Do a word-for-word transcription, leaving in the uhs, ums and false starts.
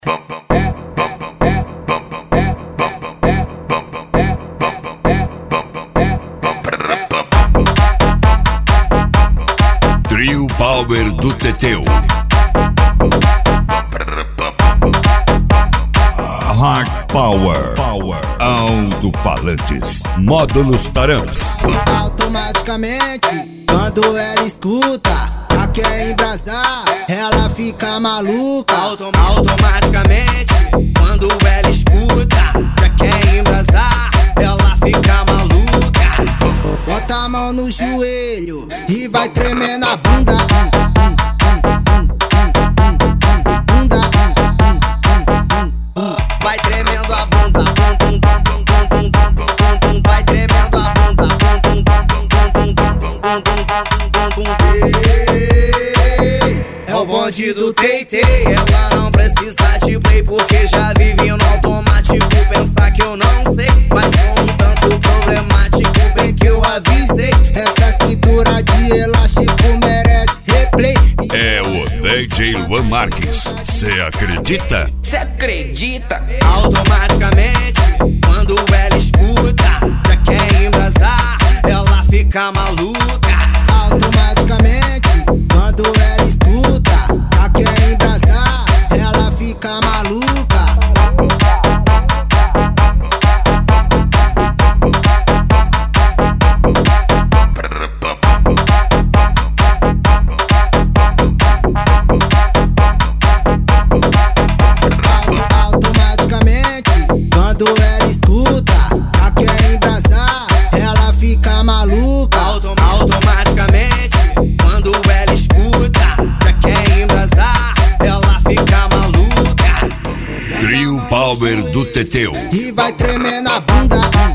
Trio Power do Teteu. Hard Power, Power, alto-falantes, módulos taramps. Automaticamente, quando ela escuta, já quer embrasar, ela fica maluca. Autom automaticamente, quando ela escuta, já quer embrasar, ela fica maluca. Bota a mão no joelho e vai tremendo a bunda. Vai tremendo a bunda, vai tremendo a bunda. É o bonde do Teitei, ela não precisa de play porque já vive no automático. Pensar que eu não sei, mas sou um tanto problemático, bem que eu avisei. Essa cintura de elástico merece replay. É o D J Luan Marques, cê acredita? Cê acredita? Automaticamente, quando ela escuta, já quer embrasar, ela fica maluca. Automaticamente, quando ela escuta, já quer embrasar, ela fica maluca. Automaticamente, quando ela escuta, já quer embrasar, ela fica maluca. Autom automaticamente, quando ela escuta, já quer embrasar, ela fica maluca. Trio Power do Teteu. E vai tremendo a bunda.